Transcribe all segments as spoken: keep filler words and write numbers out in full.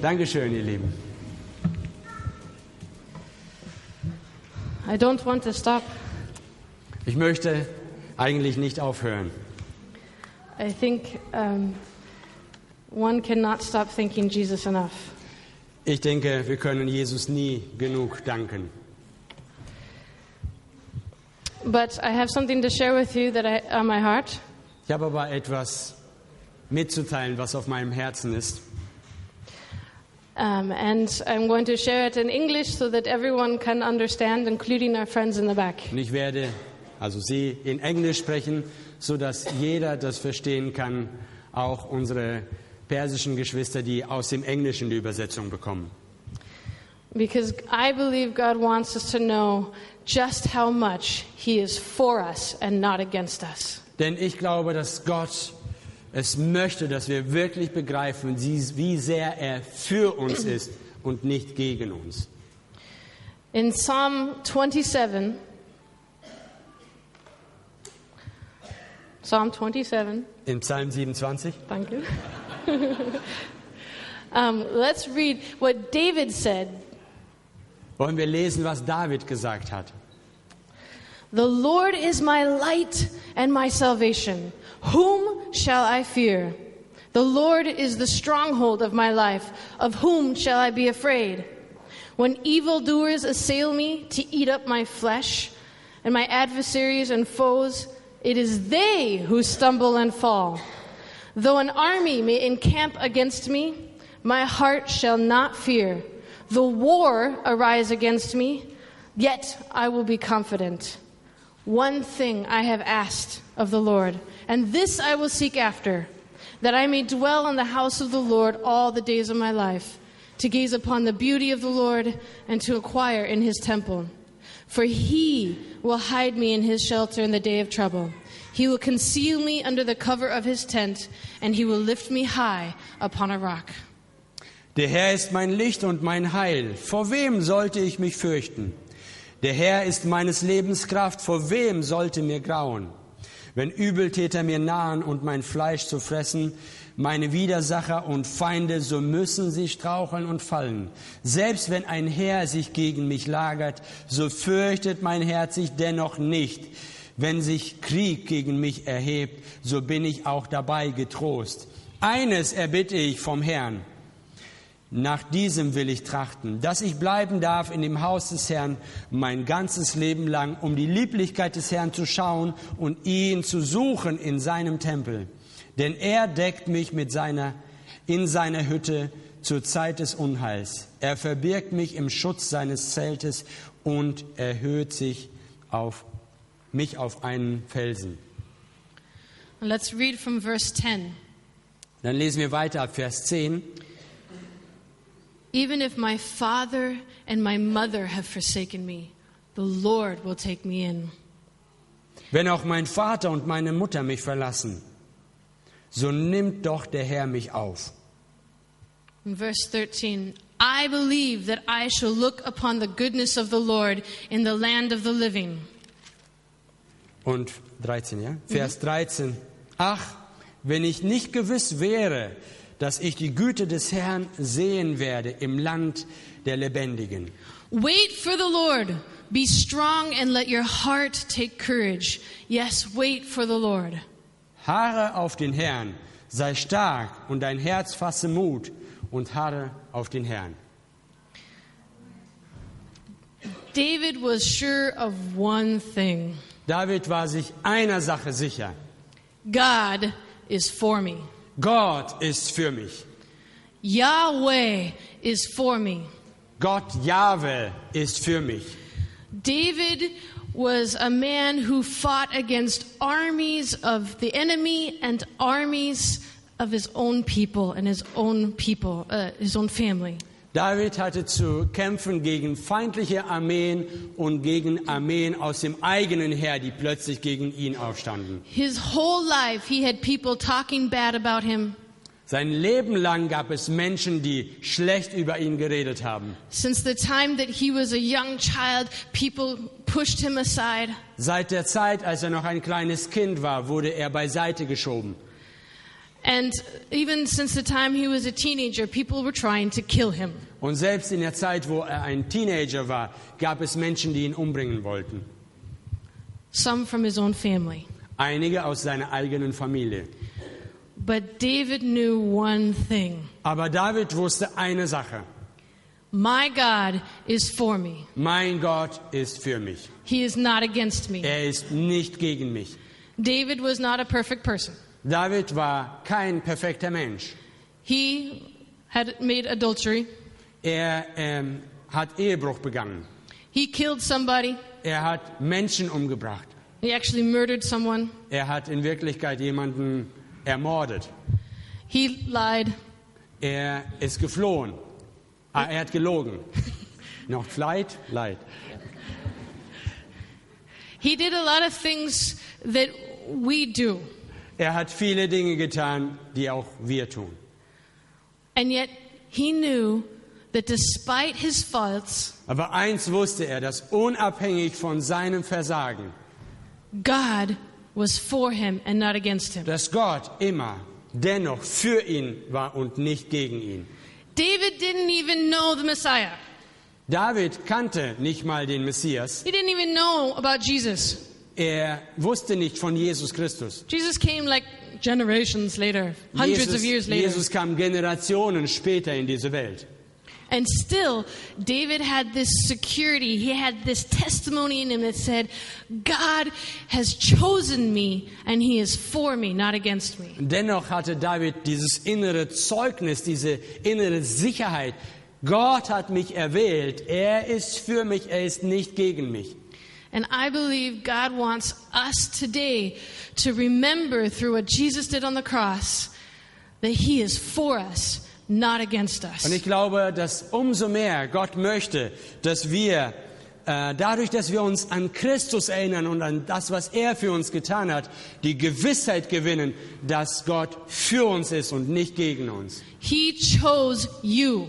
Dankeschön, ihr Lieben. I don't want to stop. Ich möchte eigentlich nicht aufhören. I think um, one cannot stop thanking Jesus enough. Ich denke, wir können Jesus nie genug danken. But I have something to share with you that I, on my heart. Ich habe aber etwas mitzuteilen, was auf meinem Herzen ist. Um, and I'm going to share it in English so that everyone can understand, including our friends in the back. Und ich werde also sie in Englisch sprechen, so dass jeder das verstehen kann, auch unsere persischen Geschwister, die aus dem Englischen die Übersetzung bekommen. Because I believe God wants us to know just how much He is for us and not against us. Denn ich glaube, dass Gott es möchte, dass wir wirklich begreifen, wie sehr er für uns ist und nicht gegen uns. In Psalm twenty-seven, Psalm twenty-seven. In Psalm siebenundzwanzig. Thank you. um, let's read what David said. Wollen wir lesen, was David gesagt hat? The Lord is my light and my salvation. Whom shall I fear? The Lord is the stronghold of my life. Of whom shall I be afraid? When evildoers assail me to eat up my flesh, and my adversaries and foes, it is they who stumble and fall. Though an army may encamp against me, my heart shall not fear. Though war arise against me, yet I will be confident. One thing I have asked of the Lord, and this I will seek after, that I may dwell in the house of the Lord all the days of my life, to gaze upon the beauty of the Lord and to inquire in his temple. For he will hide me in his shelter in the day of trouble. He will conceal me under the cover of his tent, and he will lift me high upon a rock. Der Herr ist mein Licht und mein Heil. Vor wem sollte ich mich fürchten? Der Herr ist meines Lebens Kraft. Vor wem sollte mir grauen? Wenn Übeltäter mir nahen und mein Fleisch zu fressen, meine Widersacher und Feinde, so müssen sie straucheln und fallen. Selbst wenn ein Heer sich gegen mich lagert, so fürchtet mein Herz sich dennoch nicht. Wenn sich Krieg gegen mich erhebt, so bin ich auch dabei getrost. Eines erbitte ich vom Herrn. Nach diesem will ich trachten, dass ich bleiben darf in dem Haus des Herrn mein ganzes Leben lang, um die Lieblichkeit des Herrn zu schauen und ihn zu suchen in seinem Tempel. Denn er deckt mich mit seiner, in seiner Hütte zur Zeit des Unheils. Er verbirgt mich im Schutz seines Zeltes und erhöht sich auf mich auf einen Felsen. Let's read from verse ten. Dann lesen wir weiter ab Vers zehn. Even if my father and my mother have forsaken me, the Lord will take me in. Wenn auch mein Vater und meine Mutter mich verlassen, so nimmt doch der Herr mich auf. In verse thirteen, I believe that I shall look upon the goodness of the Lord in the land of the living. Und dreizehn, ja? Vers dreizehn. Ach, wenn ich nicht gewiss wäre, dass ich die Güte des Herrn sehen werde im Land der Lebendigen. Wait for the Lord. Be strong and let your heart take courage. Yes, wait for the Lord. Harre auf den Herrn, sei stark und dein Herz fasse Mut und harre auf den Herrn. David was sure of one thing. David war sich einer Sache sicher. God is for me. Gott ist für mich. Yahweh is for me. Gott, Jahwe, ist für mich. David was a man who fought against armies of the enemy and armies of his own people and his own people, uh, his own family. David hatte zu kämpfen gegen feindliche Armeen und gegen Armeen aus dem eigenen Heer, die plötzlich gegen ihn aufstanden. His whole life he had people talking bad about him. Sein Leben lang gab es Menschen, die schlecht über ihn geredet haben. Since the time that he was a young child, people pushed him aside. Seit der Zeit, als er noch ein kleines Kind war, wurde er beiseite geschoben. And even since the time he was a teenager, people were trying to kill him. Und selbst in der Zeit, wo er ein Teenager war, gab es Menschen, die ihn umbringen wollten. Some from his own family. Einige aus seiner eigenen Familie. But David knew one thing. Aber David wusste eine Sache. My God is for me. Mein Gott ist für mich. He is not against me. Er ist nicht gegen mich. David was not a perfect person. David war kein perfekter Mensch. He had made adultery. Er ähm, hat Ehebruch begangen. He killed somebody. Er hat Menschen umgebracht. He actually murdered someone. Er hat in Wirklichkeit jemanden ermordet. He lied. Er ist geflohen. Ah, er hat gelogen. Noch Flight? Leid. He did a lot of things that we do. Er hat viele Dinge getan, die auch wir tun. And yet he knew that despite his faults, Aber eins wusste er, dass unabhängig von seinem Versagen, God was for him and not against him. dass Gott immer dennoch für ihn war und nicht gegen ihn. David didn't even know the Messiah. David kannte nicht mal den Messias. He didn't even know about Jesus. Er wusste nicht von Jesus Christus. Jesus came like generations later, hundreds Jesus, of years later. Jesus kam Generationen später in diese Welt. And still, David had this security. He had this testimony in him that said, God has chosen me and he is for me, not against me. Dennoch hatte David dieses innere Zeugnis, diese innere Sicherheit. Gott hat mich erwählt. Er ist für mich, er ist nicht gegen mich. And I believe God wants us today to remember through what Jesus did on the cross that he is for us, not against us. Und ich glaube, dass umso mehr Gott möchte, dass wir äh, dadurch, dass wir uns an Christus erinnern und an das, was er für uns getan hat, die Gewissheit gewinnen, dass Gott für uns ist und nicht gegen uns. He chose you.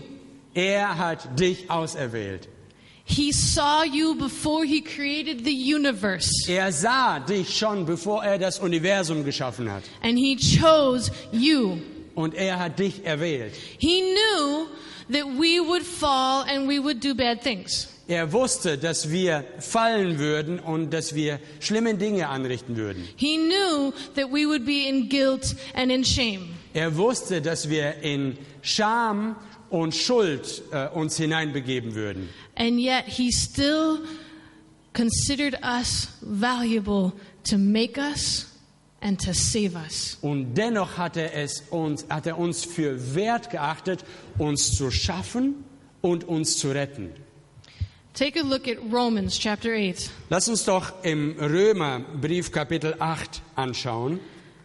Er hat dich auserwählt. He saw you before he created the universe. Er sah dich schon, bevor er das Universum geschaffen hat. And he chose you. Und er hat dich erwählt. He knew that we would fall and we would do bad things. Er wusste, dass wir fallen würden und dass wir schlimme Dinge anrichten würden. He knew that we would be in guilt and in shame. Er wusste, dass wir in Scham und Schuld äh, uns hineinbegeben würden. And yet he still considered us valuable to make us and to save us. Und dennoch hat er, es uns, hat er uns für wert geachtet, uns zu schaffen und uns zu retten. Take a look at Romans chapter eight. Lass uns doch im Römerbrief Kapitel acht anschauen.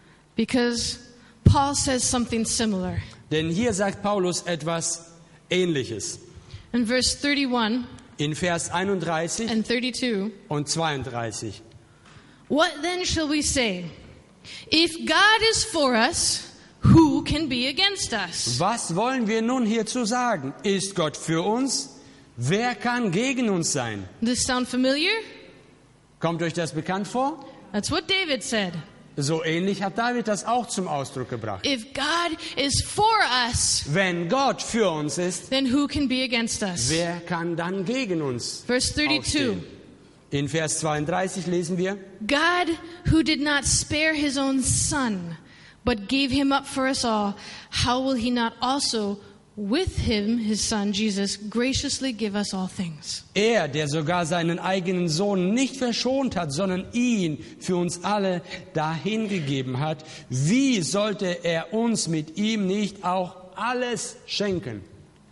Because Paul says something similar. Denn hier sagt Paulus etwas Ähnliches. In verse thirty-one In Vers einunddreißig and thirty-two, und zweiunddreißig. what then shall we say? If God is for us, who can be against us? Was wollen wir nun hierzu sagen? Ist Gott für uns? Wer kann gegen uns sein? Does this sound familiar? Kommt euch das bekannt vor? That's what David said. So ähnlich hat David das auch zum Ausdruck gebracht. If God is for us, Wenn Gott für uns ist, then who can be against us? wer kann dann gegen uns Verse thirty-two. aufstehen? In Vers zweiunddreißig lesen wir: God, who did not spare his own son, but gave him up for us all, how will he not also with him, his son Jesus, graciously give us all things? Er, der sogar seinen eigenen Sohn nicht verschont hat, sondern ihn für uns alle dahingegeben hat, wie sollte er uns mit ihm nicht auch alles schenken?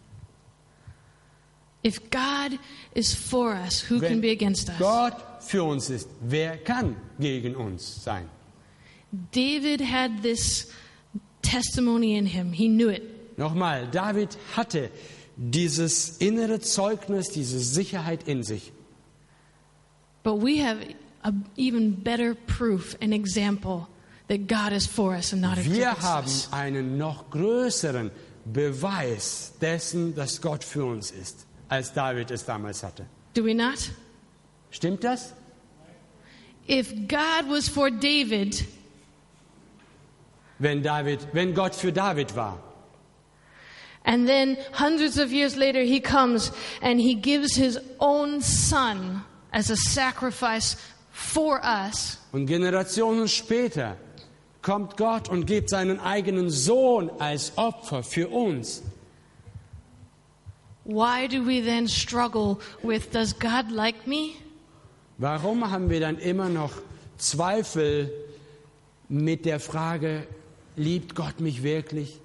If God is for us, who can Wenn be against us? Gott für uns ist, wer kann gegen uns sein? David had this testimony in him. He knew it. Nochmal, David hatte dieses innere Zeugnis, diese Sicherheit in sich. But we have a even better proof, an example that God is for us and not Wir against haben us. einen noch größeren Beweis dessen, dass Gott für uns ist, als David es damals hatte. Do we not? Stimmt das? If God was for David, wenn David, wenn Gott für David war. And then hundreds of years later he comes and he gives his own son as a sacrifice for us. Und Generationen später kommt Gott und gibt seinen eigenen Sohn als Opfer für uns. Why do we then struggle with, does God like me? Warum haben wir dann immer noch Zweifel mit der Frage, liebt Gott mich wirklich?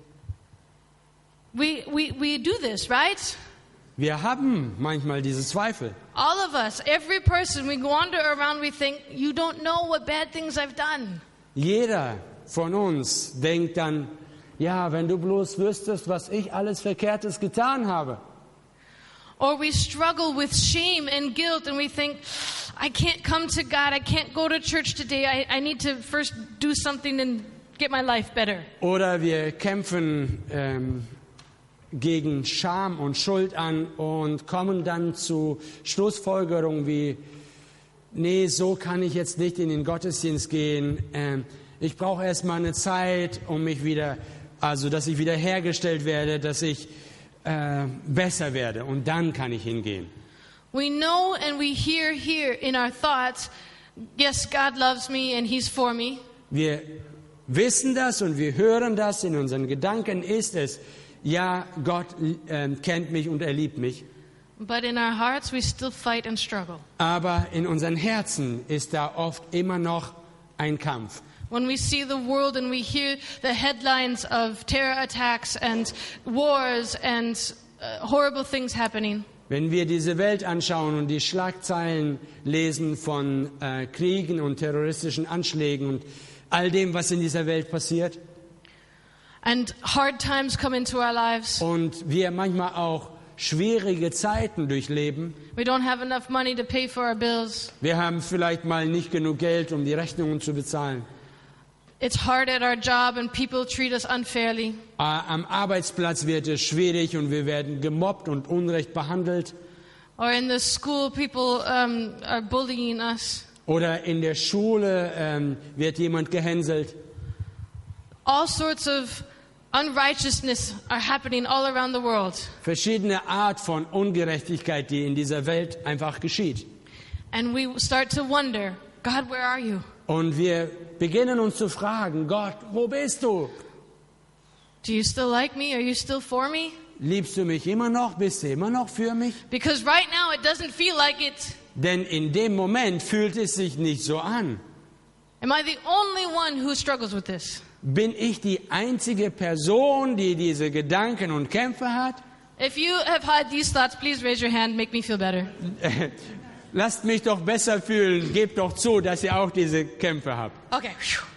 We, we, we do this, right? Wir haben manchmal diese Zweifel. All of us, every person, we wander around, we think, you don't know what bad things I've done. Jeder von uns denkt dann, ja, wenn du bloß wüsstest, was ich alles Verkehrtes getan habe. Or we struggle with shame and guilt and we think, I can't come to God, I can't go to church today, I, I need to first do something and get my life better. Oder wir kämpfen ähm, gegen Scham und Schuld an und kommen dann zu Schlussfolgerungen wie, nee, so kann ich jetzt nicht in den Gottesdienst gehen. Ähm, ich brauche erstmal eine Zeit, um mich wieder, also dass ich wieder hergestellt werde, dass ich äh, besser werde und dann kann ich hingehen. We know and we hear here in our thoughts, yes, God loves me and He's for me. Wir wissen das und wir hören das, in unseren Gedanken ist es, ja, Gott äh, kennt mich und er liebt mich. But in our hearts we still fight and struggle. Aber in unseren Herzen ist da oft immer noch ein Kampf. When we see the world and we hear the headlines of terror attacks and wars and uh, horrible things happening. Wenn wir diese Welt anschauen und die Schlagzeilen lesen von äh, Kriegen und terroristischen Anschlägen und all dem, was in dieser Welt passiert, and hard times come into our lives. und wir manchmal auch schwierige Zeiten durchleben, We don't have enough money to pay for our bills. wir haben vielleicht mal nicht genug Geld, um die Rechnungen zu bezahlen. It's hard at our job and people treat us unfairly. Äh, Am Arbeitsplatz wird es schwierig und wir werden gemobbt und unrecht behandelt. Or in the school, people um, are bullying us. Oder in der Schule ähm, wird jemand gehänselt. All sorts of unrighteousness are happening all around the world. Verschiedene Art von Ungerechtigkeit, die in dieser Welt einfach geschieht. And we start to wonder, God, where are you? Und wir beginnen uns zu fragen, Gott, wo bist du? Do you still like me? Are you still for me? Liebst du mich immer noch? Bist du immer noch für mich? Because right now it doesn't feel like it. Denn in dem Moment fühlt es sich nicht so an. Am I the only one who struggles with this? Bin ich die einzige Person, die diese Gedanken und Kämpfe hat? If you have had these thoughts, please raise your hand, make me feel better. Lasst mich doch besser fühlen. Gebt doch zu, dass ihr auch diese Kämpfe habt. Okay.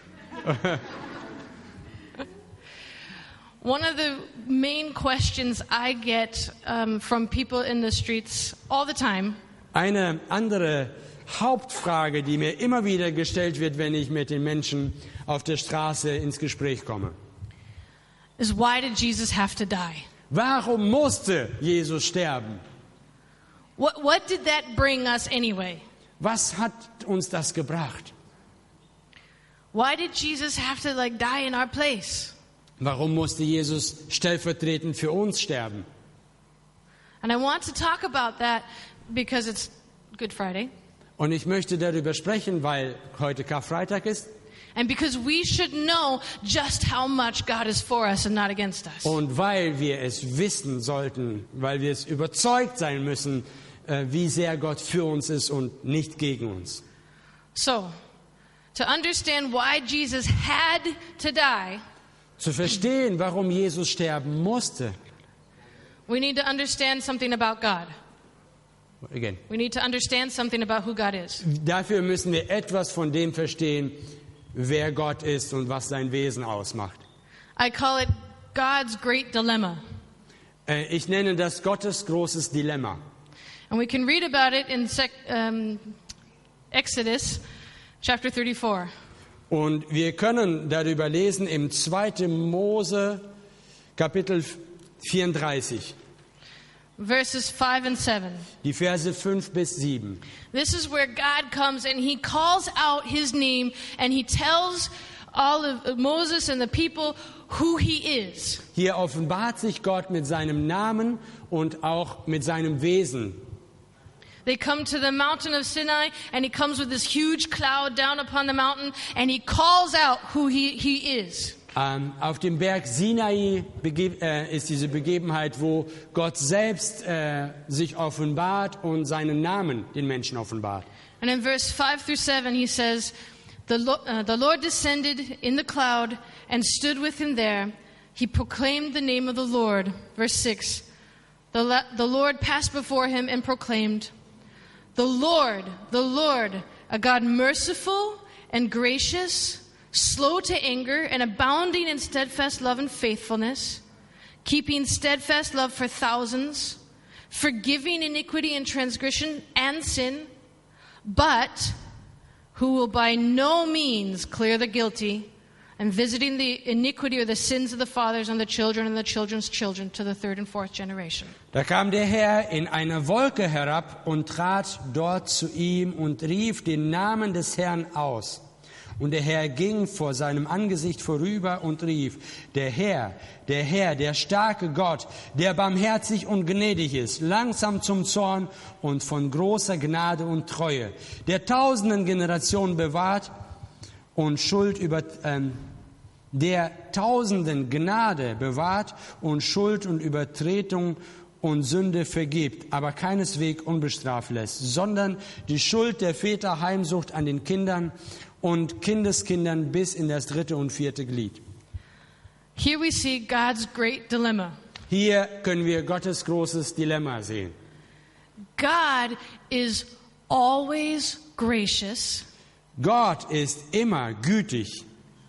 One of the main questions I get um, from people in the streets all the time Eine andere Hauptfrage, die mir immer wieder gestellt wird, wenn ich mit den Menschen auf der Straße ins Gespräch komme. is, why did Jesus have to die? Warum musste Jesus sterben? What, what did that bring us anyway? Was hat uns das gebracht? Why did Jesus have to like die in our place? Warum musste Jesus stellvertretend für uns sterben? And I want to talk about that because it's Good Friday. Und ich möchte darüber sprechen, weil heute Karfreitag ist And because we should know just how much God is for us and not against us. und weil wir es wissen sollten, weil wir es überzeugt sein müssen, äh, wie sehr Gott für uns ist und nicht gegen uns. So, to understand why Jesus had to die, Zu verstehen, warum Jesus sterben musste. we need to understand something about God. Again. We need to understand something about who God is. Dafür müssen wir etwas von dem verstehen, wer Gott ist und was sein Wesen ausmacht. I call it God's great dilemma. Äh, Ich nenne das Gottes großes Dilemma. And we can read about it in sec- um, Exodus chapter thirty-four. Und wir können darüber lesen im zweiten Mose Kapitel vierunddreißig, Verses five and seven. die Verse fünf bis sieben. This is where God comes and He calls out His name and He tells all of Moses and the people who he is. Hier offenbart sich Gott mit seinem Namen und auch mit seinem Wesen. They come to the mountain of Sinai, and he comes with this huge cloud down upon the mountain, and he calls out who he, he is. Ähm, auf dem Berg Sinai bege- äh, ist diese Begebenheit, wo Gott selbst äh, sich offenbart und seinen Namen den Menschen offenbart. And in verse five through seven, he says, the, Lo- uh, the Lord descended in the cloud and stood with him there. He proclaimed the name of the Lord. Verse six, the, la- the Lord passed before him and proclaimed, the Lord, the Lord, a God merciful and gracious, slow to anger and abounding in steadfast love and faithfulness, keeping steadfast love for thousands, forgiving iniquity and transgression and sin, but who will by no means clear the guilty, and visiting the iniquity or the sins of the fathers on the children and the children's children to the third and fourth generation. Da kam der Herr in einer Wolke herab und trat dort zu ihm und rief den Namen des Herrn aus. Und der Herr ging vor seinem Angesicht vorüber und rief, der Herr, der Herr, der starke Gott, der barmherzig und gnädig ist, langsam zum Zorn und von großer Gnade und Treue, der tausenden Generationen bewahrt und Schuld über, ähm, der tausenden Gnade bewahrt und Schuld und Übertretung und Sünde vergibt, aber keineswegs unbestraft lässt, sondern die Schuld der Väter heimsucht an den Kindern und Kindeskindern bis in das dritte und vierte Glied. Here we see God's great dilemma. Hier können wir Gottes großes Dilemma sehen. God is always gracious Gott ist immer gütig.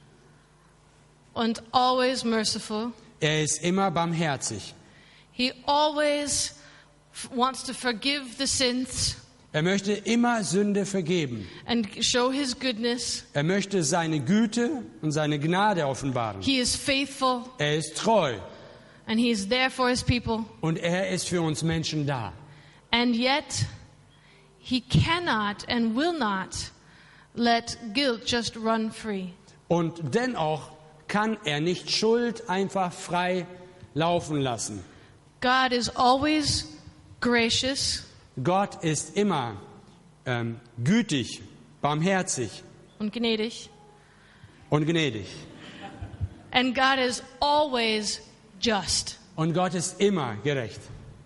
and always merciful. Er ist immer barmherzig. He always f- wants to forgive the sins Er möchte immer Sünde vergeben. and show his goodness. Er möchte seine Güte und seine Gnade offenbaren. He is faithful Er ist treu and he is there for his people. und er ist für uns Menschen da. And yet, he cannot and will not let guilt just run free. Und dennoch kann er nicht Schuld einfach frei laufen lassen. God is always gracious Gott ist immer ähm, gütig, barmherzig und gnädig. und gnädig. And God is always just. Und Gott ist immer gerecht.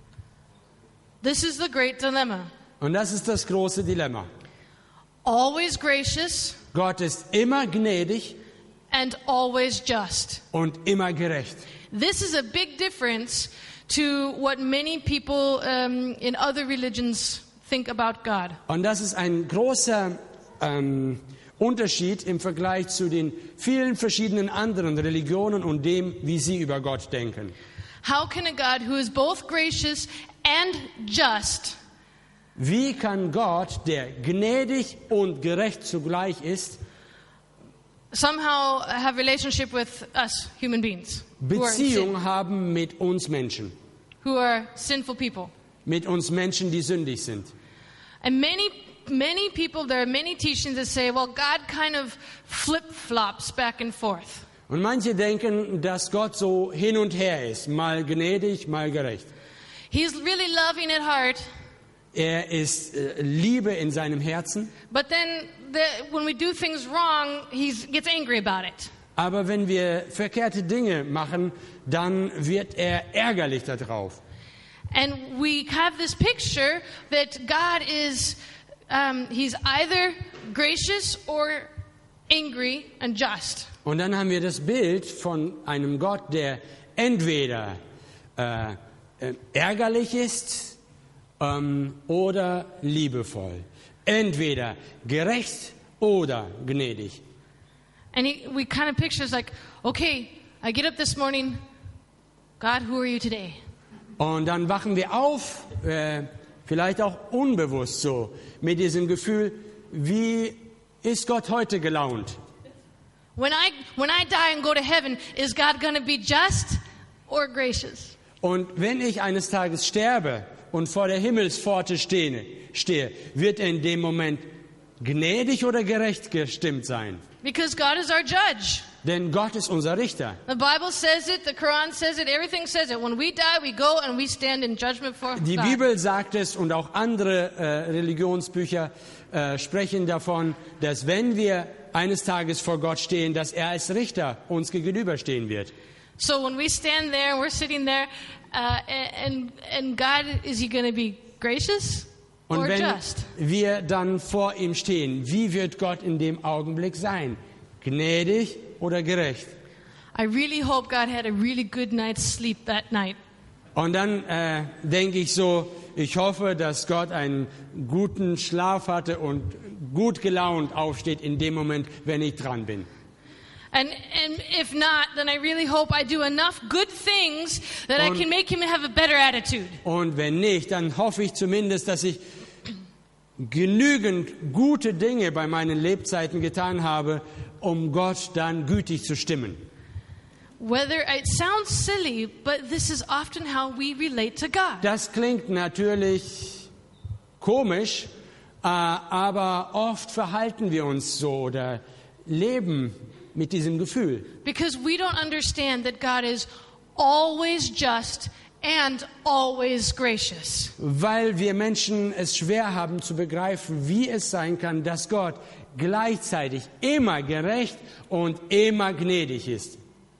This is the great dilemma. Und das ist das große Dilemma. Always gracious Gott ist immer gnädig and always just. und immer gerecht. This is a big difference to what many people um, in other religions think about God. Und das ist ein großer ähm, Unterschied im Vergleich zu den vielen verschiedenen anderen Religionen und dem, wie sie über Gott denken. How can a God who is both gracious and just Wie kann Gott, der gnädig und gerecht zugleich ist, somehow have relationship with us human beings who are, in sin, Beziehung haben mit uns Menschen, who are sinful people? mit uns Menschen, die sündig sind? And many many people, there are many teachings that say, well, God kind of flip-flops back and forth. Und manche denken, dass Gott so hin und her ist, mal gnädig, mal gerecht. He's really loving at heart, Er ist äh, Liebe in seinem Herzen, but then the, when we do things wrong, he gets angry about it. aber wenn wir verkehrte Dinge machen, dann wird er ärgerlich darauf. And we have this picture that God is, um, he's either gracious or angry and just. Und dann haben wir das Bild von einem Gott, der entweder äh, äh, ärgerlich ist ähm, oder liebevoll. Entweder gerecht oder gnädig. And he, we kind of picture it's like, okay, I get up this morning, God, who are you today? Und dann wachen wir auf, äh, vielleicht auch unbewusst so, mit diesem Gefühl, wie ist Gott heute gelaunt? When I, when I die and go to heaven, is God going to be just or gracious? Und wenn ich eines Tages sterbe und vor der Himmelspforte stehe, stehe, wird er in dem Moment gnädig oder gerecht gestimmt sein. Because God is our judge. Denn Gott ist unser Richter. The Bible says it, the Quran says it, everything says it. When we die, we go and we stand in judgment for Die God. Bibel sagt es und auch andere äh, Religionsbücher äh, sprechen davon, dass wenn wir eines Tages vor Gott stehen, dass er als Richter uns gegenüberstehen wird. So when we stand there and we're sitting there, uh, and and God, is He going to be gracious Und or wenn just? wir dann vor ihm stehen, wie wird Gott in dem Augenblick sein? Gnädig oder gerecht? I really hope God had a really good night's sleep that night. Und dann äh, denke ich so, ich hoffe, dass Gott einen guten Schlaf hatte und gut gelaunt aufsteht in dem Moment, wenn ich dran bin. And and if not, then I really hope I do enough good things that I Und- can make him have a better attitude. Und wenn nicht, dann hoffe ich zumindest, dass ich genügend gute Dinge bei meinen Lebzeiten getan habe, um Gott dann gütig zu stimmen. Whether it sounds silly, but this is often how we relate to God. Das klingt natürlich komisch, äh, aber oft verhalten wir uns so oder leben mit diesem Gefühl. Because we don't understand that God is always just and always gracious. Weil wir Menschen es schwer haben zu begreifen, wie es sein kann, dass Gott gleichzeitig immer gerecht und immer gnädig ist.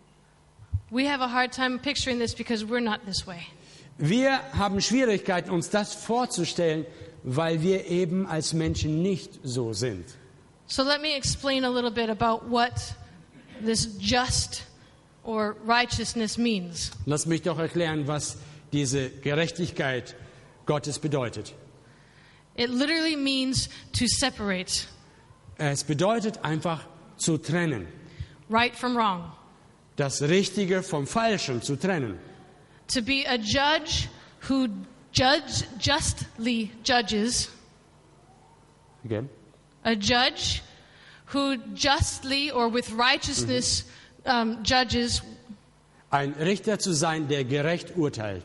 We have a hard time picturing this because we're not this way. Wir haben Schwierigkeiten, uns das vorzustellen, weil wir eben als Menschen nicht so sind. So let me explain a little bit about what this just or righteousness means. Lass mich doch erklären, was diese Gerechtigkeit Gottes bedeutet. It literally means to separate Es bedeutet einfach zu trennen, right from wrong. das Richtige vom Falschen zu trennen. To be a judge who judge justly judges, Okay. a judge who justly or with righteousness um, judges. Ein Richter zu sein, der gerecht urteilt.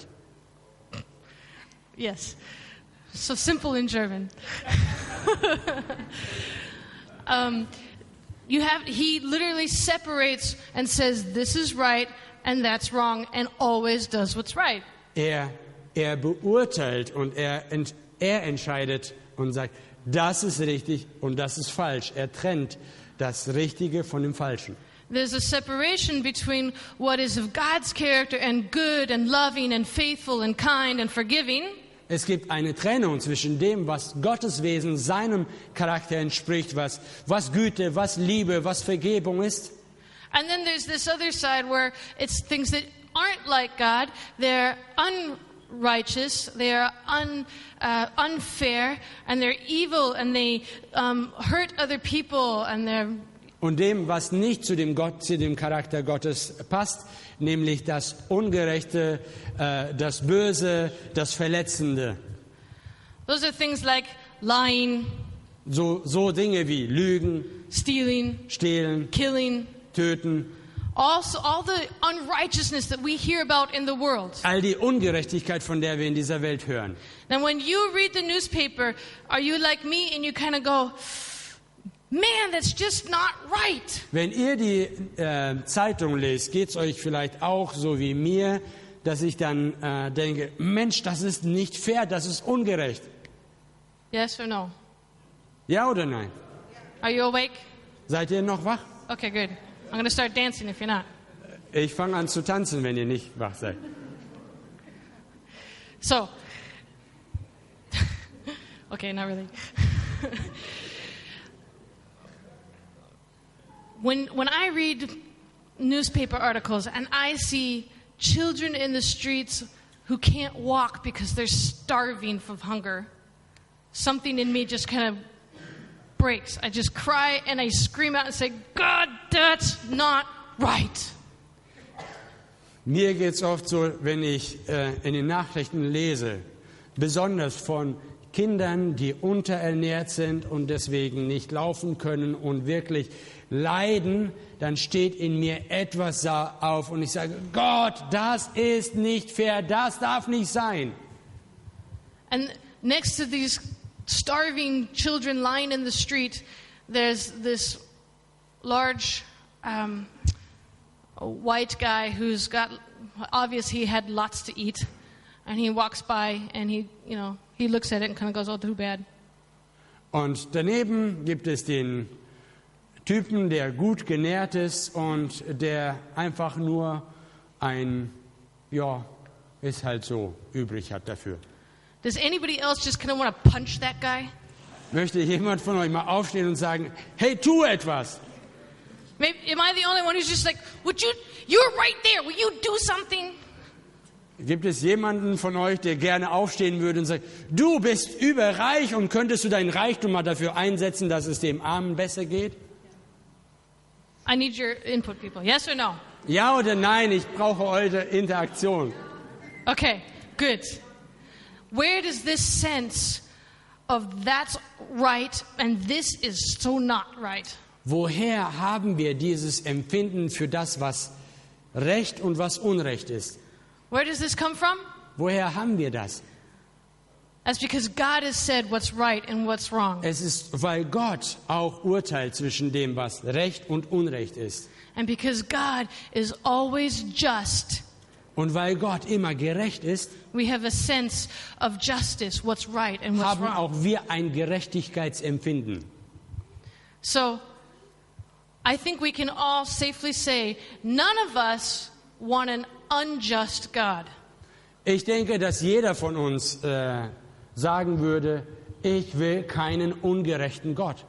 Yes, so simple in German. um, you have he literally separates and says this is right and that's wrong and always does what's right. Er, er beurteilt und er, ent, er entscheidet und sagt, das ist richtig und das ist falsch. Er trennt das Richtige von dem Falschen. There's a separation between what is of God's character and good and loving and faithful and kind and forgiving, Es gibt eine Trennung zwischen dem, was Gottes Wesen seinem Charakter entspricht, was, was Güte, was Liebe, was Vergebung ist. and then there's this other side where it's things that aren't like God. They're unrighteous, they're un, uh, unfair, and they're evil, and they um, hurt other people, and they're Und dem, was nicht zu dem Gott, zu dem Charakter Gottes passt, nämlich das Ungerechte, äh, das Böse, das Verletzende. those are things like lying, So, so Dinge wie Lügen, stealing, Stehlen, killing, Töten, also all the unrighteousness that we hear about in the world. all die Ungerechtigkeit, von der wir in dieser Welt hören. Now, when you read the newspaper, are you like me and you kind of go, man, that's just not right? Wenn ihr die äh, Zeitung lest, geht es euch vielleicht auch so wie mir, dass ich dann äh, denke, Mensch, das ist nicht fair, das ist ungerecht. Yes or no? Ja oder nein? Are you awake? Seid ihr noch wach? Okay, good. I'm going to start dancing if you're not. Ich fange an zu tanzen, wenn ihr nicht wach seid. So, okay, not really. when when I read newspaper articles and I see children in the streets who can't walk because they're starving from hunger, something in me just kind of breaks. I just cry and I scream out and say, God, that's not right. Mir geht es oft so, wenn ich äh, in den Nachrichten lese, besonders von Kindern, die unterernährt sind und deswegen nicht laufen können und wirklich leiden, dann steht in mir etwas auf und ich sage, Gott, das ist nicht fair, das darf nicht sein. And next to these starving children lying in the street, there's this large um, white guy who's got, obvious he had lots to eat, and he walks by and he, you know, he looks at it and kind of goes, oh, too bad. Und daneben gibt es den Typen, der gut genährt ist und der einfach nur ein, ja, ist halt so, übrig hat dafür. Does anybody else just kind of want to punch that guy? Möchte jemand von euch mal aufstehen und sagen, hey, tu etwas. Maybe, am I the only one who's just like, would you, you're right there, will you do something? Gibt es jemanden von euch, der gerne aufstehen würde und sagt, du bist überreich und könntest du deinen Reichtum mal dafür einsetzen, dass es dem Armen besser geht? I need your input, people. Yes or no? Ja oder nein, ich brauche eure Interaktion. Okay, good. Where does this sense of that's right and this is so not right? Woher haben wir dieses Empfinden für das, was Recht und was Unrecht ist? Where does this come from? Woher haben wir das? That's because God has said what's right and what's wrong. Es ist, weil Gott auch urteilt zwischen dem, was Recht und Unrecht ist. And because God is always just, Und weil Gott immer gerecht ist, we have a sense of justice, what's right and what's haben wrong. auch wir ein Gerechtigkeitsempfinden. So, I think we can all safely say, none of us want an unjust God. Ich denke, dass jeder von uns äh, sagen würde, ich will keinen ungerechten Gott.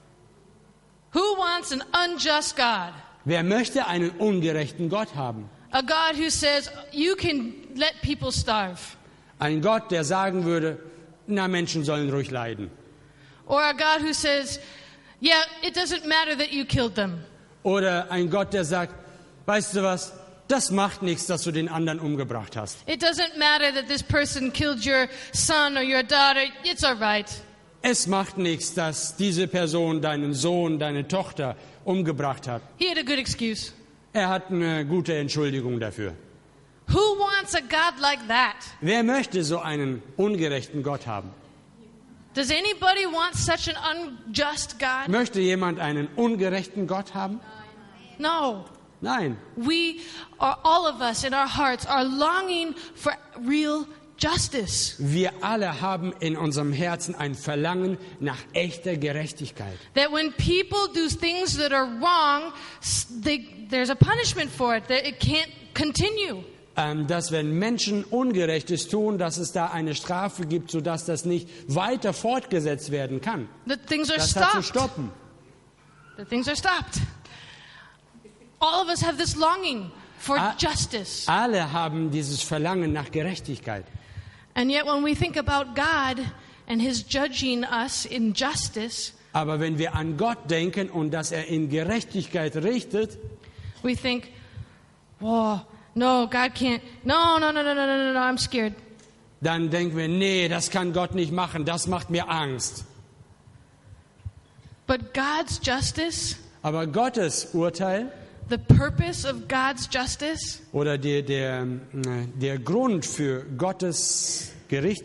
Who wants an unjust God? Wer möchte einen ungerechten Gott haben? A God who says, you can let people starve. Ein Gott, der sagen würde, na, Menschen sollen ruhig leiden. Or a God who says, yeah, it doesn't matter that you killed them. Oder ein Gott, der sagt, weißt du was, das macht nichts, dass du den anderen umgebracht hast. It doesn't matter that this person killed your son or your daughter. It's all right. Es macht nichts, dass diese Person deinen Sohn, deine Tochter umgebracht hat. He had a good excuse. Er hat eine gute Entschuldigung dafür. Who wants a God like that? Wer möchte so einen ungerechten Gott haben? Does anybody want such an unjust God? Möchte jemand einen ungerechten Gott haben? No. Nein. We are, all of us in our hearts are longing for real justice. Wir alle haben in unserem Herzen ein Verlangen nach echter Gerechtigkeit. That when people do things that are wrong, they, there's a punishment for it, that it can't continue. Ähm, dass wenn Menschen Ungerechtes tun, dass es da eine Strafe gibt, sodass das nicht weiter fortgesetzt werden kann. That things are Das hat zu stopped. stoppen. That things are stopped. All of us have this longing for Ah. justice. Alle haben dieses Verlangen nach Gerechtigkeit. And yet when we think about God and His judging us in justice, Aber wenn wir an Gott denken und dass er in Gerechtigkeit richtet, we think, whoa, no, God can't. No, no, no, no, no, no, no, no, I'm scared. dann denken wir, nee, das kann Gott nicht machen, das macht mir Angst. But God's justice, Aber Gottes Urteil the purpose of God's justice, oder der, der, der Grund für Gottes Gericht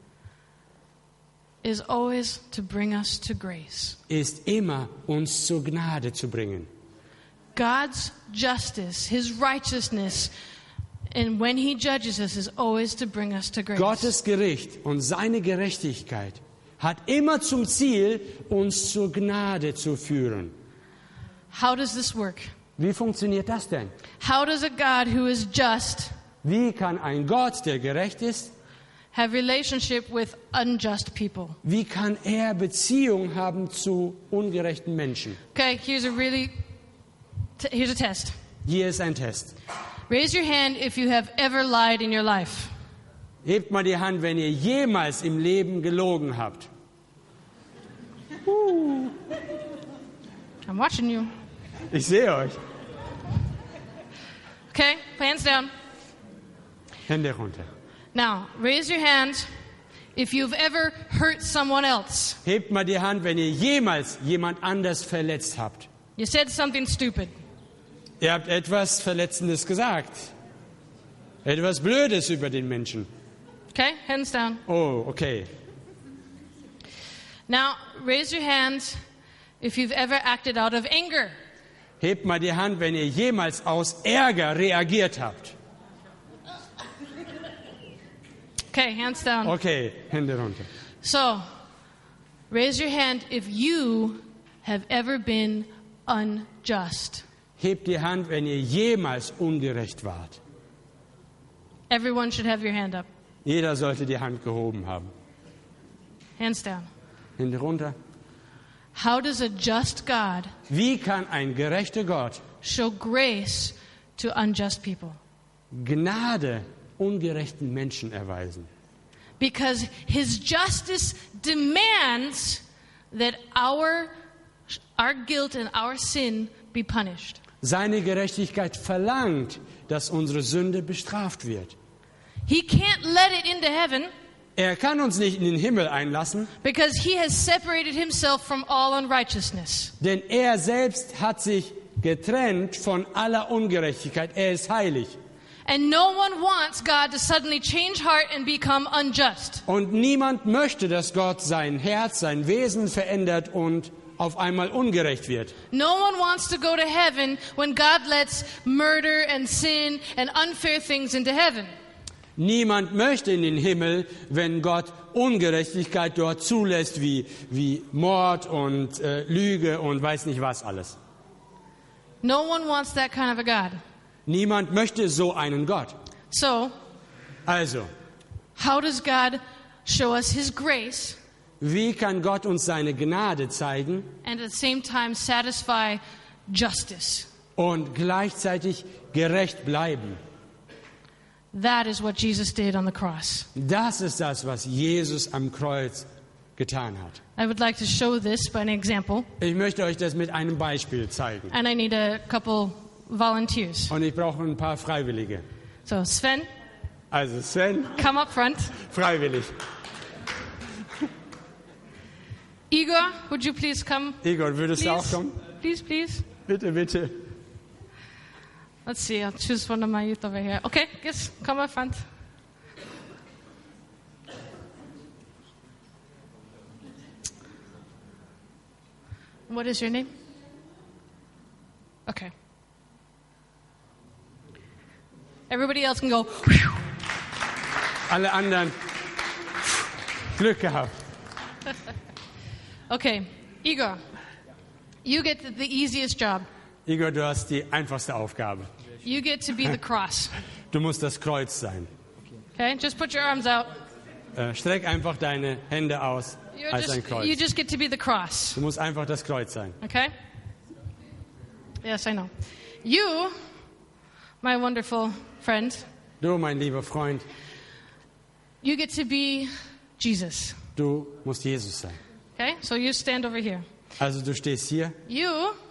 is always to bring us to grace. ist immer, uns zur Gnade zu bringen. God's justice, His righteousness, and when He judges us, is always to bring us to grace. Gottes Gericht und seine Gerechtigkeit hat immer zum Ziel, uns zur Gnade zu führen. How does this work? Wie funktioniert das denn? How does a God who is just Wie kann ein Gott, der gerecht ist, have relationship with unjust people? wie kann er Beziehung haben zu ungerechten Menschen? Okay, here's a really, t- here's a test. Hier ist ein Test. Raise your hand if you have ever lied in your life. Hebt mal die Hand, wenn ihr jemals im Leben gelogen habt. I'm watching you. Ich sehe euch. Okay, hands down. Hände runter. Now, raise your hand if you've ever hurt someone else. Hebt mal die Hand, wenn ihr jemals jemand anders verletzt habt. You said something stupid. Ihr habt etwas Verletzendes gesagt. Etwas Blödes über den Menschen. Okay, hands down. Oh, okay. Now, raise your hand if you've ever acted out of anger. Hebt mal die Hand, wenn ihr jemals aus Ärger reagiert habt. Okay, hands down. Okay, Hände runter. So, raise your hand if you have ever been unjust. Hebt die Hand, wenn ihr jemals ungerecht wart. Everyone should have your hand up. Jeder sollte die Hand gehoben haben. Hands down. Hände runter. How does a just God Wie kann ein gerechter Gott show grace to unjust people? Gnade ungerechten Menschen erweisen? Because his justice demands that our, our guilt and our sin be punished. Seine Gerechtigkeit verlangt, dass unsere Sünde bestraft wird. He can't let it into heaven Er kann uns nicht in den Himmel einlassen, because he has separated himself from all unrighteousness. denn er selbst hat sich getrennt von aller Ungerechtigkeit. Er ist heilig. And no one wants God to suddenly change heart and become unjust. Und niemand möchte, dass Gott sein Herz, sein Wesen verändert und auf einmal ungerecht wird. No one wants to go to heaven when God lets murder and sin and unfair things into heaven. Niemand möchte in den Himmel, wenn Gott Ungerechtigkeit dort zulässt, wie, wie Mord und äh, Lüge und weiß nicht was alles. No one wants that kind of a God. Niemand möchte so einen Gott. So, Also, how does God show us his grace wie kann Gott uns seine Gnade zeigen and at the same time satisfy justice? und gleichzeitig gerecht bleiben? That is what Jesus did on the cross. Das ist das, was Jesus am Kreuz getan hat. I would like to show this by an example, Ich möchte euch das mit einem Beispiel zeigen. and I need a couple volunteers. Und ich brauche ein paar Freiwillige. So, Sven, Also Sven, come up front. freiwillig. Igor, would you please come? Igor, würdest du auch Please, kommen? please, please. Bitte, bitte. Let's see, I'll choose one of my youth over here. Okay, yes, come up front. What is your name? Okay. Everybody else can go. Alle anderen, Glück gehabt. Okay, Igor, you get the, the easiest job. Igor, du hast die einfachste Aufgabe. You get to be the cross. Du musst das Kreuz sein. Okay, just put your arms out. Äh, streck einfach deine Hände aus You're als ein just, Kreuz. you just get to be the cross. Du musst einfach das Kreuz sein. Okay? Yes, I know. You, my wonderful friend, Du, mein lieber Freund, you get to be Jesus. du musst Jesus sein. Okay? So you stand over here. Also du stehst hier You,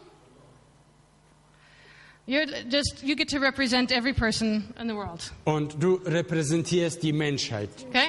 you're just, you get to represent every person in the world. und du repräsentierst die Menschheit. Okay?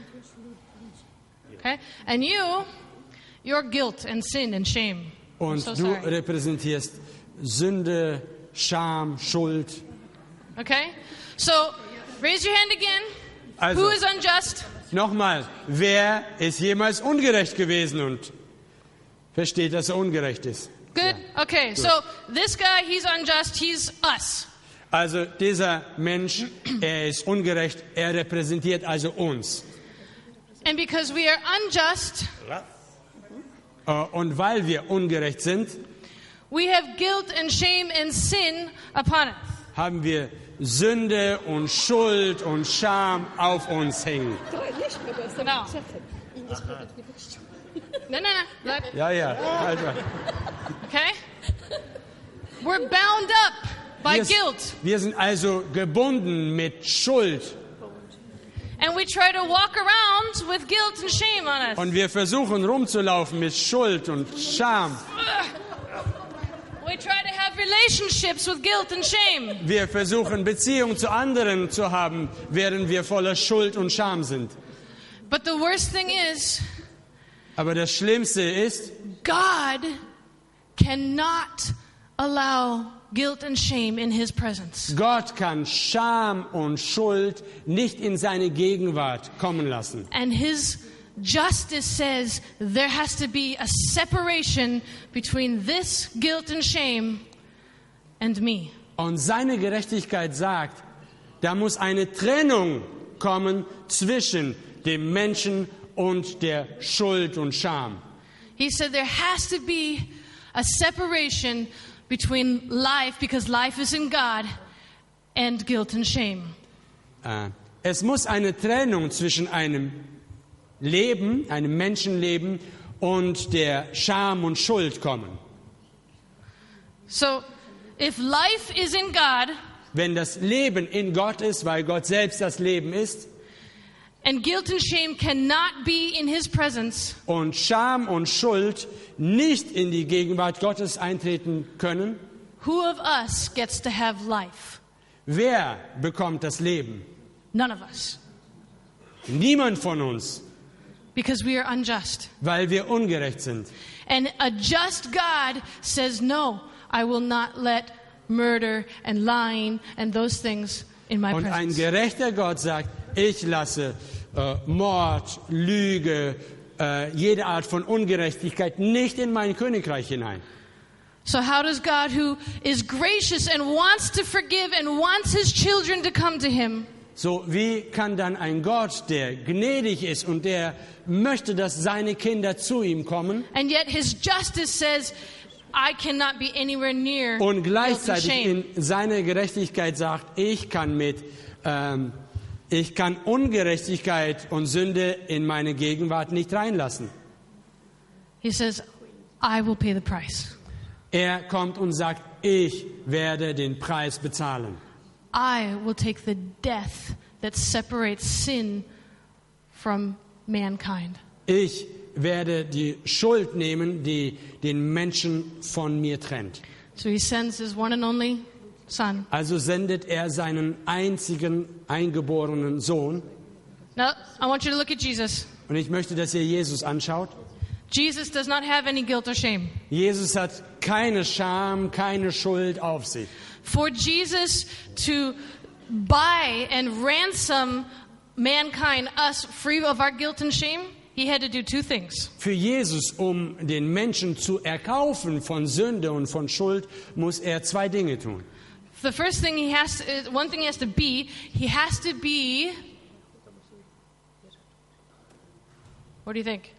Okay? And you, your guilt and sin and shame. I'm Und so du sorry. repräsentierst Sünde, Scham, Schuld. Okay? So, raise your hand again. Also, Who is unjust? nochmal, wer ist jemals ungerecht gewesen und versteht, dass er ungerecht ist? Good? Okay, so this guy, he's unjust, he's us. Also dieser Mensch, er ist ungerecht, er repräsentiert also uns. And because we are unjust, Äh, Und weil wir ungerecht sind, we have guilt and shame and sin upon us. haben wir Sünde und Schuld und Scham auf uns hängen. No. No, no, no. Look, Ja, ja. Also, okay? We're bound up by wir, guilt. wir sind also gebunden mit Schuld. And we try to walk around with guilt and shame on us. Und wir versuchen rumzulaufen mit Schuld und Scham. We try to have relationships with guilt and shame. Wir versuchen Beziehungen zu anderen zu haben, während wir voller Schuld und Scham sind. But the worst thing is, Aber das Schlimmste ist, God cannot allow guilt and shame in His presence. Gott kann Scham und Schuld nicht in seine Gegenwart kommen lassen. And His justice says there has to be a separation between this guilt and shame and me. Und seine Gerechtigkeit sagt, da muss eine Trennung kommen zwischen dem Menschen und der Schuld und Scham. He said there has to be a separation between life, because life is in God, and guilt and shame. Es muss eine Trennung zwischen einem Leben, einem Menschenleben und der Scham und Schuld kommen. So, if life is in God, wenn das Leben in Gott ist, weil Gott selbst das Leben ist, and guilt and shame cannot be in His presence, und Scham und Schuld nicht in die Gegenwart Gottes eintreten können, who of us gets to have life? Wer bekommt das Leben? None of us. Niemand von uns. Because we are unjust. Weil wir ungerecht sind. And a just God says, no, I will not let murder and lying and those things in my Und presence. ein gerechter Gott sagt, ich lasse äh, Mord, Lüge, äh, jede Art von Ungerechtigkeit nicht in mein Königreich hinein. So how does God, who is gracious and wants to forgive and wants His children to come to Him, so wie kann dann ein Gott, der gnädig ist und der möchte, dass seine Kinder zu ihm kommen, and yet His justice says, I cannot be anywhere near und guilt and gleichzeitig shame. in seiner Gerechtigkeit sagt, ich kann mit ähm, ich kann Ungerechtigkeit und Sünde in meine Gegenwart nicht reinlassen. He says, I will pay the price. Er kommt und sagt, ich werde den Preis bezahlen. I will take the death that separates sin from mankind. Ich werde die Schuld nehmen, die den Menschen von mir trennt. So He sends His one and only Son. Also sendet er seinen einzigen eingeborenen Sohn. Now, I want you to look at Jesus. Und ich möchte, dass ihr Jesus anschaut. Jesus does not have any guilt or shame. Jesus hat keine Scham, keine Schuld auf sich. For Jesus to buy and ransom mankind, us, free of our guilt and shame, He had to do two things. Für Jesus, um den Menschen zu erkaufen von Sünde und von Schuld, muss er zwei Dinge tun. The first thing he has to, one thing he has to be, he has to be, what do you think?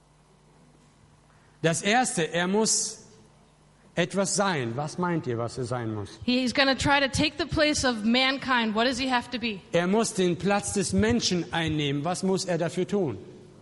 Das Erste, er muss etwas sein. Was meint ihr, was er sein muss? He's going to try to take the place of mankind. What does he have to be? Er muss den Platz des Menschen einnehmen. Was muss er dafür tun?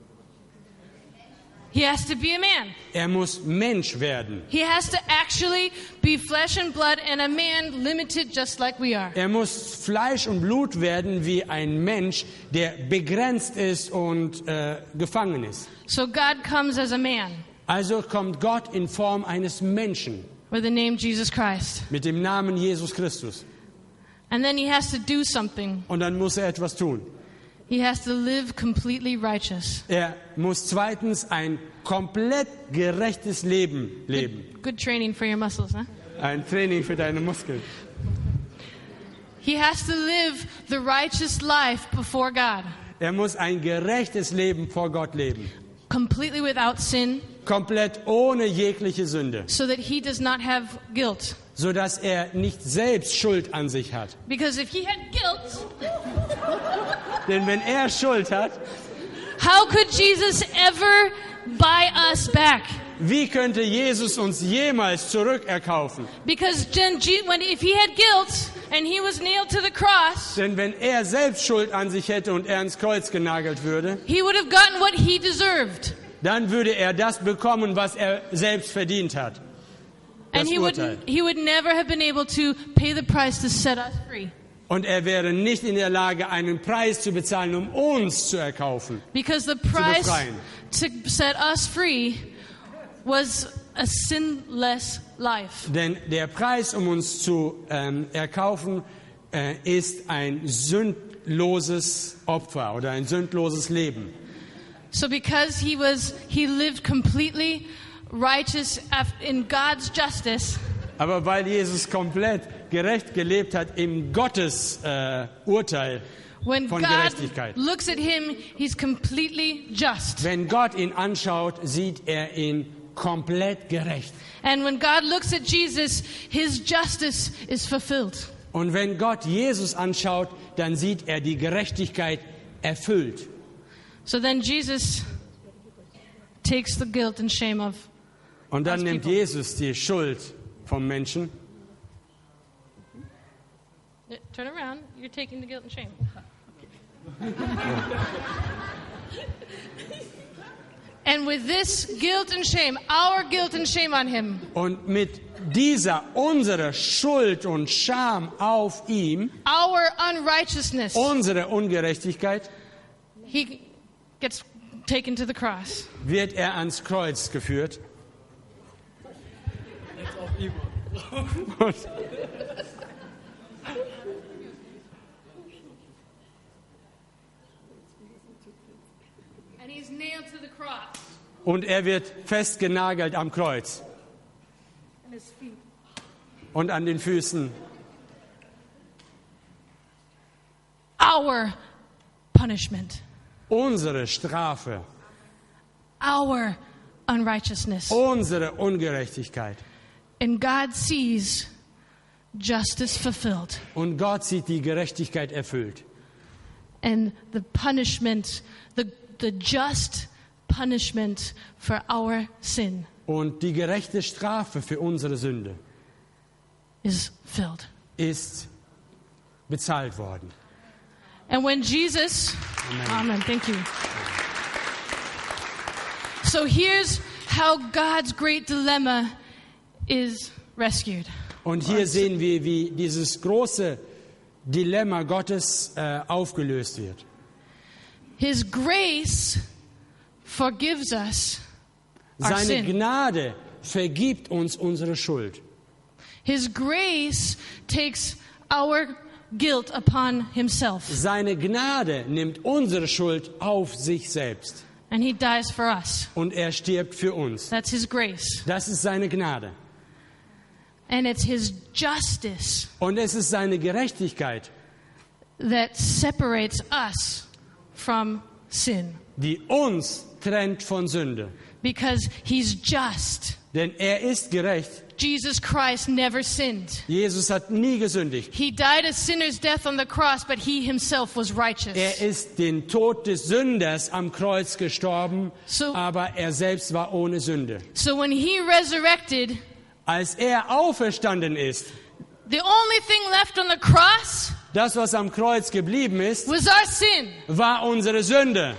He has to be a man. Er muss Mensch werden. He has to actually be flesh and blood and a man limited just like we are. Er muss Fleisch und Blut werden wie ein Mensch, der begrenzt ist und äh, gefangen ist. So God comes as a man Also kommt Gott in Form eines Menschen with the name Jesus Christ. mit dem Namen Jesus Christus. And then he has to do something. Und dann muss er etwas tun. He has to live completely righteous. Er muss zweitens ein komplett gerechtes Leben leben. Good, good training for your muscles, huh? Ein Training für deine Muskeln. He has to live the righteous life before God. Er muss ein gerechtes Leben vor Gott leben. Completely without sin. Komplett ohne jegliche Sünde. So that he does not have guilt. Sodass er nicht selbst Schuld an sich hat. Because if he had guilt, Denn wenn er Schuld hat, how could Jesus ever buy us back? wie könnte Jesus uns jemals zurückerkaufen? Because then, when if he had guilt and he was nailed to the cross, Denn wenn er selbst Schuld an sich hätte und er ins Kreuz genagelt würde, he would have gotten what he deserved. dann würde er das bekommen, was er selbst verdient hat. Das And he would, Urteil. he would never have been able to pay the price to set us free. Und er wäre nicht in der Lage, einen Preis zu bezahlen, um uns zu erkaufen. Because the price befreien. to set us free was a sinless life. Denn der Preis, um uns zu ähm, erkaufen, äh, ist ein sündloses Opfer oder ein sündloses Leben. So because he was, he lived completely righteous in God's justice, Aber weil Jesus komplett gerecht gelebt hat im Gottes äh, Urteil, When von God Gerechtigkeit. looks at him, he's completely just. Wenn Gott ihn anschaut, sieht er ihn komplett gerecht. And when God looks at Jesus, his justice is fulfilled. Und wenn Gott Jesus anschaut, dann sieht er die Gerechtigkeit erfüllt. So then Jesus takes the guilt and shame of Und dann us nimmt people. Jesus die Schuld vom Menschen. Turn around. You're taking the guilt and shame. And with this guilt and shame, our guilt and shame on him, Und mit dieser, unsere Schuld und Scham auf ihm, our unrighteousness, unsere Ungerechtigkeit, he gets taken to the cross. wird er ans Kreuz geführt. Und, And he's nailed to the cross. und er wird festgenagelt am Kreuz And his feet. und an den Füßen. Our punishment, Unsere Strafe, our unrighteousness. unsere Ungerechtigkeit. And God sees justice fulfilled. Und Gott sieht die Gerechtigkeit erfüllt. And the punishment, the, the just punishment for our sin Und die gerechte Strafe für unsere Sünde is filled. ist bezahlt worden. And when Jesus, Amen. Amen, thank you. So here's how God's great dilemma is rescued. Und hier sehen wir, wie dieses große Dilemma Gottes äh, aufgelöst wird. His grace forgives us our Seine sin. Gnade vergibt uns unsere Schuld. His grace takes our guilt upon himself. Seine Gnade nimmt unsere Schuld auf sich selbst. And he dies for us. Und er stirbt für uns. That's his grace. Das ist seine Gnade. And it's his justice Und es ist seine Gerechtigkeit, that separates us from sin. die uns trennt von Sünde. Because he's just. Denn er ist gerecht. Jesus Christ never sinned. Jesus hat nie gesündigt. He died a sinner's death on the cross, but he himself was righteous. Er ist den Tod des Sünders am Kreuz gestorben, So- aber er selbst war ohne Sünde. So when he resurrected, Als er auferstanden ist, the only thing left on the cross das, was am Kreuz geblieben ist, was our sin. war unsere Sünde.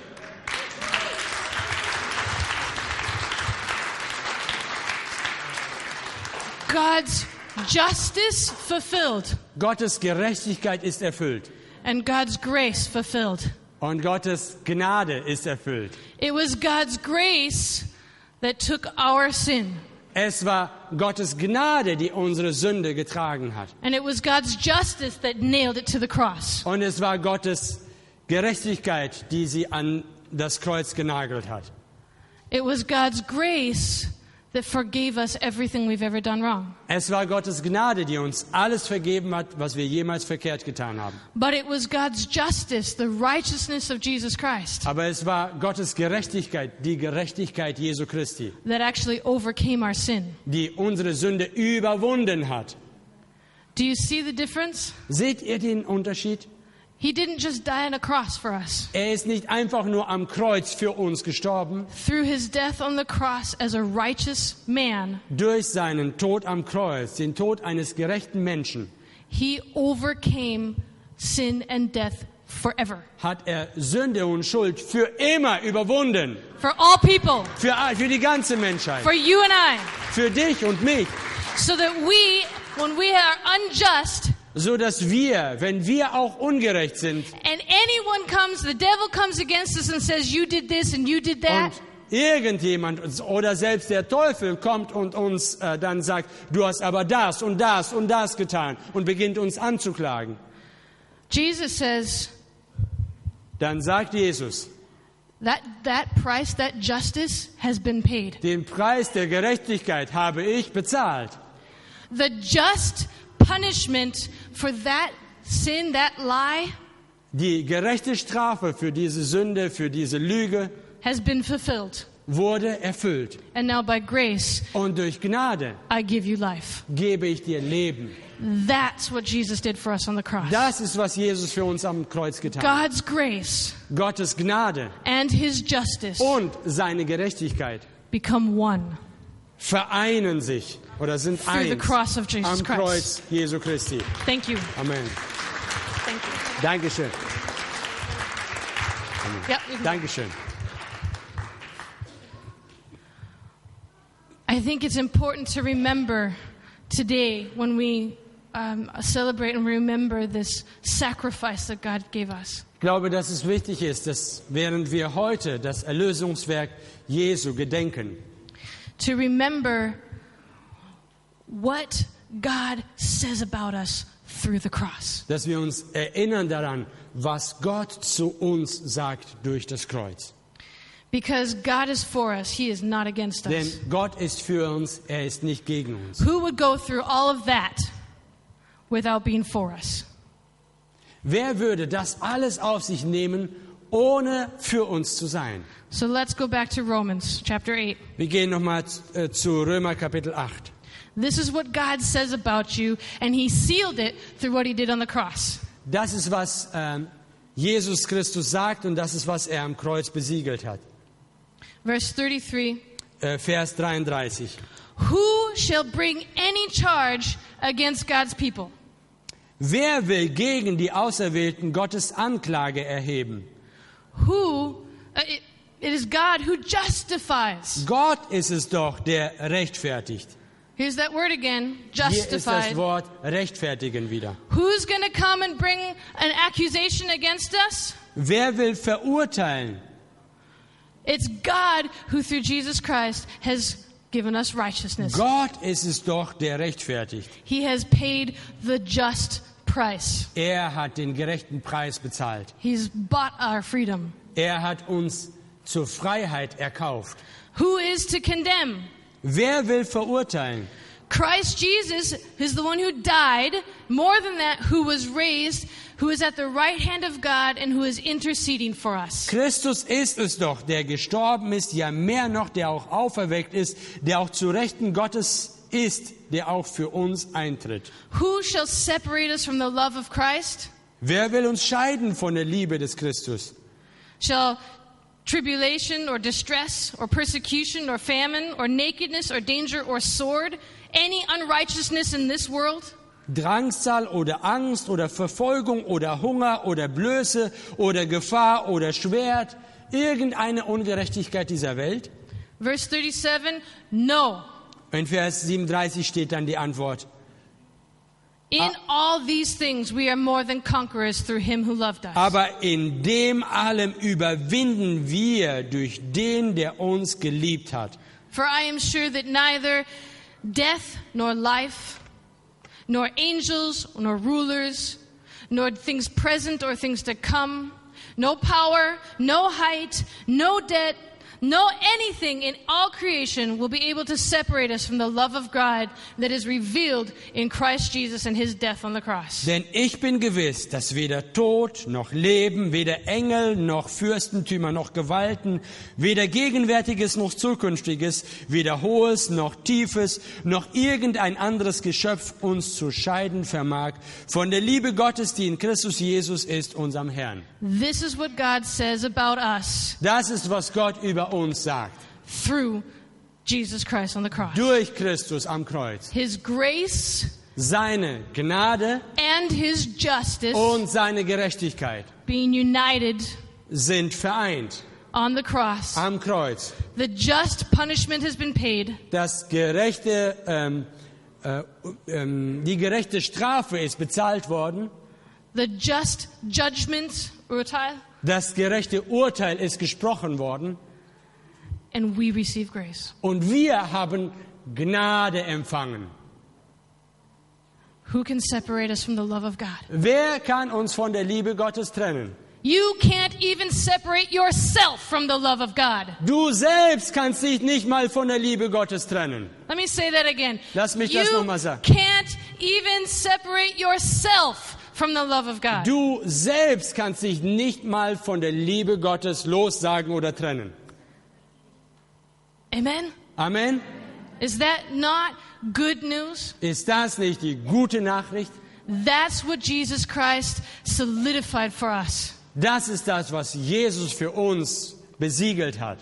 God's justice fulfilled Gottes Gerechtigkeit ist erfüllt and God's grace fulfilled. und Gottes Gnade ist erfüllt. It was God's grace that took our sin. Es war Gottes Gnade, die unsere Sünde getragen hat. And it was God's justice that nailed it to the cross. Und es war Gottes Gerechtigkeit, die sie an das Kreuz genagelt hat. It was God's grace that forgave us everything we've ever done wrong. Es war Gottes Gnade, die uns alles vergeben hat, was wir jemals verkehrt getan haben. But it was God's justice, the righteousness of Jesus Christ, Aber es war Gottes Gerechtigkeit, die Gerechtigkeit Jesu Christi, that actually overcame our sin. die unsere Sünde überwunden hat. Do you see the difference? Seht ihr den Unterschied? He didn't just die on a cross for us. Er ist nicht einfach nur am Kreuz für uns gestorben. Through his death on the cross as a righteous man, Durch seinen Tod am Kreuz, den Tod eines gerechten Menschen, he overcame sin and death forever. hat er Sünde und Schuld für immer überwunden. For all people, Für, für die ganze Menschheit. for you and I, Für dich und mich. so that we, when we are unjust, So dass wir, wenn wir auch ungerecht sind and anyone comes, the devil comes against us and says, you did this and you did that, und irgendjemand oder selbst der Teufel kommt und uns äh, dann sagt, du hast aber das und das und das getan und beginnt uns anzuklagen, Jesus says, dann sagt Jesus, that, that price, that justice has been paid. den Preis der Gerechtigkeit habe ich bezahlt. The just punishment for that sin, that lie, Die gerechte Strafe für diese Sünde, für diese Lüge has been fulfilled. wurde erfüllt. And now by grace, Und durch Gnade I give you life. gebe ich dir Leben. That's what Jesus did for us on the cross. Das ist, was Jesus für uns am Kreuz getan hat. God's grace Gottes Gnade and his justice und seine Gerechtigkeit become one vereinen sich oder sind through the eins cross of Jesus am Christ. Kreuz Jesu Christi. Thank you. Amen. Thank you. Dankeschön. Yeah, you can- Dankeschön. I think it's important to remember today when we um, celebrate and remember this sacrifice that God gave us. Ich glaube, dass es wichtig ist, dass während wir heute das Erlösungswerk Jesu gedenken, To remember what God says about us through the cross. dass wir uns erinnern daran, was Gott zu uns sagt durch das Kreuz. Because God is for us, He is not against Denn us. Gott ist für uns, er ist nicht gegen uns. Who would go through all of that without being for us? Wer würde das alles auf sich nehmen, ohne für uns zu sein? So let's go back to Romans chapter eight. Wir gehen nochmal äh, zu Römer Kapitel acht. This is what God says about you, and He sealed it through what He did on the cross. Das ist, was ähm, Jesus Christus sagt und das ist, was er am Kreuz besiegelt hat. Verse thirty-three. Äh, Vers dreiunddreißig. Who shall bring any charge against God's people? Wer will gegen die Auserwählten Gottes Anklage erheben? Who, uh, it, it is God who justifies. Gott ist es doch, der rechtfertigt. Here's that word again, Hier ist das justified. Wort rechtfertigen wieder. Who's going to come and bring an accusation against us? Wer will verurteilen? It's God who through Jesus Christ has given us righteousness. Gott ist es doch, der rechtfertigt. He has paid the just price. Er hat den gerechten Preis bezahlt. He's bought our freedom. Er hat uns zur Freiheit erkauft. Who is to condemn? Wer will verurteilen? Christ Jesus is the one who died, more than that, who was raised, who is at the right hand of God and who is interceding for us. Christus ist es doch, der gestorben ist, ja mehr noch, der auch auferweckt ist, der auch zu Rechten Gottes ist, der auch für uns eintritt. Who shall separate us from the love of Christ? Wer will uns scheiden von der Liebe des Christus? Shall tribulation or distress or persecution or famine or nakedness or danger or sword, any unrighteousness in this world? Drangsal oder Angst oder Verfolgung oder Hunger oder Blöße oder Gefahr oder Schwert, irgendeine Ungerechtigkeit dieser Welt? Verse thirty-seven, no. In Vers siebenunddreißig steht dann die Antwort. In all these things we are more than conquerors through him who loved us. Aber in dem allem überwinden wir durch den, der uns geliebt hat. For I am sure that neither death nor life, nor angels nor rulers, nor things present or things to come, no power, no height, no depth, no anything in all creation will be able to separate us from the love of God that is revealed in Christ Jesus and his death on the cross. Denn ich bin gewiss, dass weder Tod noch Leben, weder Engel noch Fürstentümer noch Gewalten, weder Gegenwärtiges noch Zukünftiges, weder Hohes noch Tiefes, noch irgendein anderes Geschöpf uns zu scheiden vermag von der Liebe Gottes, die in Christus Jesus ist, unserem Herrn. This is what God says about us Das ist, was Gott über uns sagt. through Jesus Christ on the cross. Durch Christus am Kreuz. His grace Seine Gnade and his justice und seine Gerechtigkeit being united sind vereint on the cross. am Kreuz. The just punishment has been paid. Das gerechte, ähm, äh, ähm, die gerechte Strafe ist bezahlt worden. The just judgment, urteil, Das gerechte Urteil ist gesprochen worden. and we receive grace. Und wir haben Gnade empfangen. Who can separate us from the love of God? Wer kann uns von der Liebe Gottes trennen? You can't even separate yourself from the love of God. Du selbst kannst dich nicht mal von der Liebe Gottes trennen. Let me say that again. Lass mich you das noch mal sagen. can't even separate yourself from the love of God. Du selbst kannst dich nicht mal von der Liebe Gottes lossagen oder trennen. Amen? Amen. Is that not good news? Ist das nicht die gute Nachricht? That's what Jesus Christ solidified for us. Das ist das, was Jesus für uns besiegelt hat.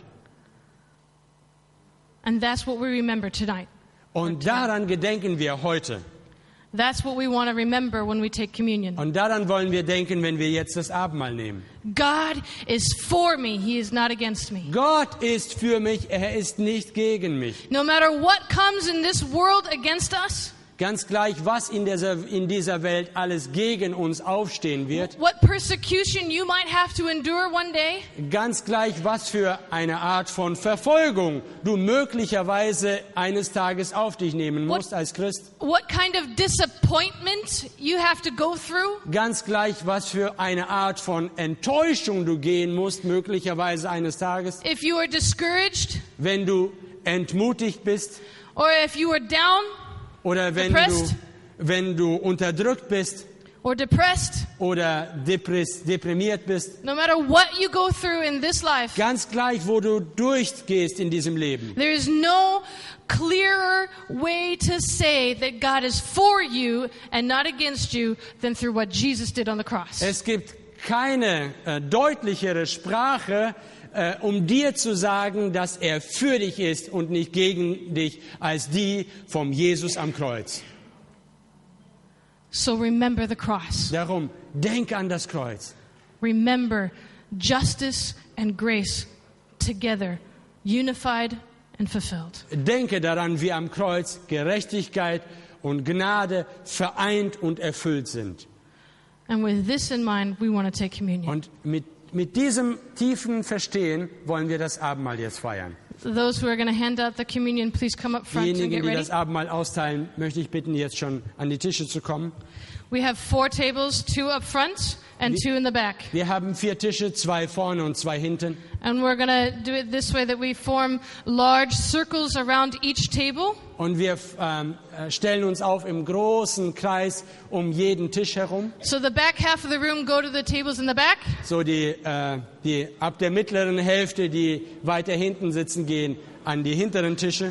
And that's what we remember tonight. Und daran gedenken wir heute. That's what we want to remember when we take communion. Und daran wollen wir denken, wenn wir jetzt das Abendmahl nehmen. God is for me. He is not against me. Gott ist für mich, er ist nicht gegen mich. No matter what comes in this world against us, Ganz gleich, was in dieser, in dieser Welt alles gegen uns aufstehen wird. what persecution you might have to endure one day, Ganz gleich, was für eine Art von Verfolgung du möglicherweise eines Tages auf dich nehmen musst als Christ. what kind of disappointment you have to go through, Ganz gleich, was für eine Art von Enttäuschung du gehen musst, möglicherweise eines Tages. if you are discouraged, Wenn du entmutigt bist or if you are down oder wenn du, Depressed? wenn du unterdrückt bist or depressed, oder depress, deprimiert bist. no matter what you go through in this life, Ganz gleich, wo du durchgehst in diesem Leben. there is no clearer way to say that God is for you and not against you than through what Jesus did on the cross. Es gibt keine äh, deutlichere Sprache, äh, um dir zu sagen, dass er für dich ist und nicht gegen dich, als die vom Jesus am Kreuz. So remember the cross. Darum, denk an das Kreuz. Remember justice and grace together, unified and fulfilled. Denke daran, wie am Kreuz Gerechtigkeit und Gnade vereint und erfüllt sind. And with this in mind, we want to take communion. Und mit, mit diesem tiefen Verstehen wollen wir das Abendmahl jetzt feiern. Those who are going to hand out the communion, please come up front and Diejenigen, get die ready. das Abendmahl austeilen, möchte ich bitten, jetzt schon an die Tische zu kommen. We have four tables, two up front and two in the back. Wir haben vier Tische, zwei vorne und zwei hinten. And we're going to do it this way that we form large circles around each table. Und wir ähm, äh, stellen uns auf im großen Kreis um jeden Tisch herum. So the back half of the room go to the tables in the back. So die, äh, die ab der mittleren Hälfte, die weiter hinten sitzen, gehen an die hinteren Tische.